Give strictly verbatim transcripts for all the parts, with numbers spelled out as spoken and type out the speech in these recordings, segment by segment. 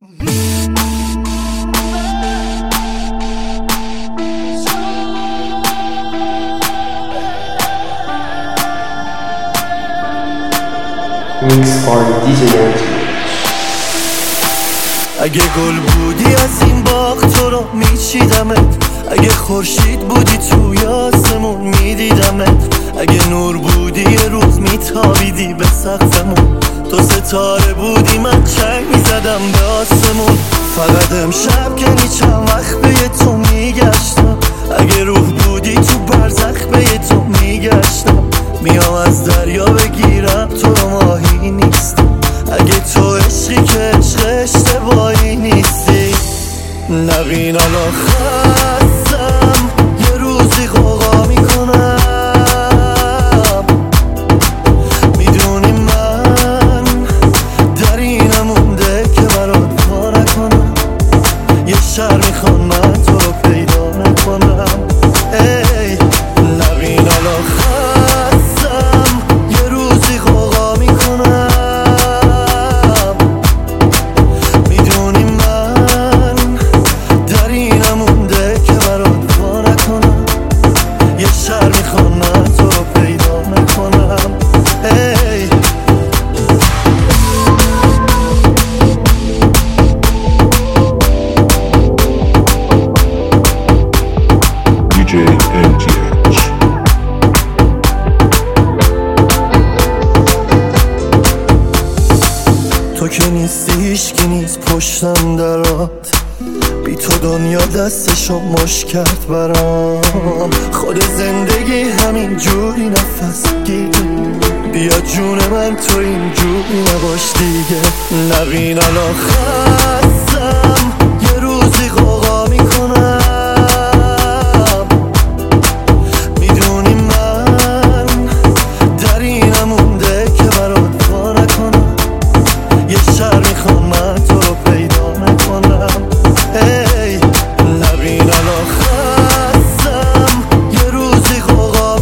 Mixed by دی جی MGH. اگه گل بودی از این باغ تو رو میچیدمت، اگه خورشید بودی توی آسمون میدیدمت، اگه نور بودی یه روز میتابیدی به سقفمون، تو ستاره بودی من چنگ میزدم به آسمون. فقط امشب کنی چند وقت به تو میگشتم، اگه روح بودی تو برزخ به تو میگشتم، میام از دریا بگیرم تو رو ماهی نیستم، اگه تو عشقی که عشق اشتباهی نیستی. نبین الان خستم یه روزی غوغا میکنم، میدونی من در اینم مونده که برات پا نکنم، یه شهر میخوام من تو رو پیدا نکنم. ای نبین الان خستم یه روزی غوغا میکنم، میدونی من در اینم مونده که برات پا نکنم، یه شهر میخوام من تو رو پیدا نکنم. ای دی جی ام جی اچ. تو که نیستی هیچکی نیست پشتم درات، بی تو دنیا دستشو مش کرد برام، خود زندگی همین جوری نفس گیره، بیا جون من تو این جوری نباش دیگه. نبین الان خستم یه روزی غوغا میکنم، میدونی من در اینم مونده که برات پا نکنم، یه شهر میخوام من تو رو پیدا نکنم. ای نبین الان خستم یه روزی غوغا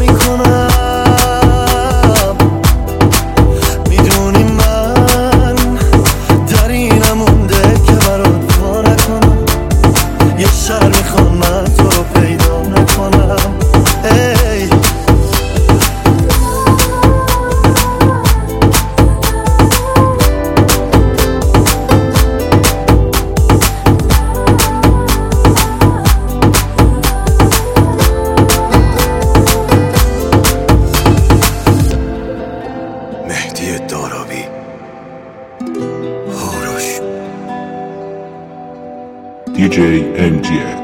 میکنم، میدونی من در اینم مونده که برات پا نکنم، یه شهر میخوام من تو رو پیدا نکنم. ای مهدی دارابی هوروش دی جی ام جی اچ.